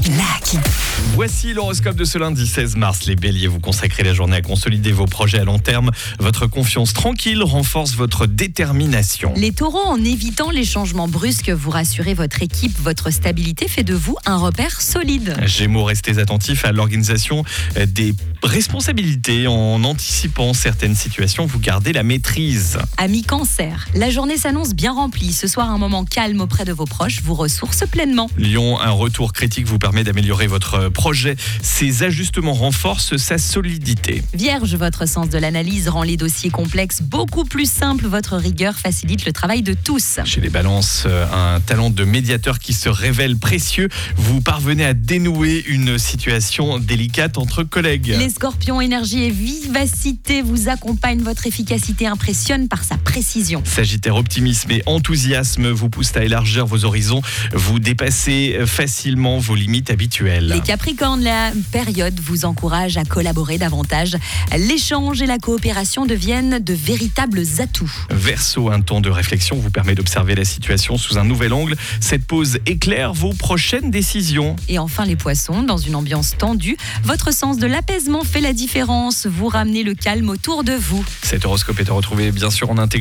Lucky. Voici l'horoscope de ce lundi 16 mars. Les béliers, vous consacrez la journée à consolider vos projets à long terme. Votre confiance tranquille renforce votre détermination. Les taureaux, en évitant les changements brusques, vous rassurez votre équipe. Votre stabilité fait de vous un repère solide. Gémeaux, restez attentifs à l'organisation des responsabilités. En anticipant certaines situations, vous gardez la maîtrise. Amis cancer, la journée s'annonce bien remplie. Ce soir, un moment calme auprès de vos proches vous ressource pleinement. Lion, un retour critique vous permet d'améliorer votre projet. Ces ajustements renforcent sa solidité. Vierge, votre sens de l'analyse rend les dossiers complexes beaucoup plus simples. Votre rigueur facilite le travail de tous. Chez les balances, un talent de médiateur qui se révèle précieux. Vous parvenez à dénouer une situation délicate entre collègues. Les scorpions, énergie et vivacité vous accompagnent. Votre efficacité impressionne par sa précision. Sagittaire, optimisme et enthousiasme vous poussent à élargir vos horizons. Vous dépassez facilement vos limites habituelles. Les capricornes, la période vous encourage à collaborer davantage. L'échange et la coopération deviennent de véritables atouts. Verseau, un temps de réflexion vous permet d'observer la situation sous un nouvel angle. Cette pause éclaire vos prochaines décisions. Et enfin les poissons, dans une ambiance tendue, votre sens de l'apaisement fait la différence. Vous ramenez le calme autour de vous. Cet horoscope est à retrouver bien sûr en intégralité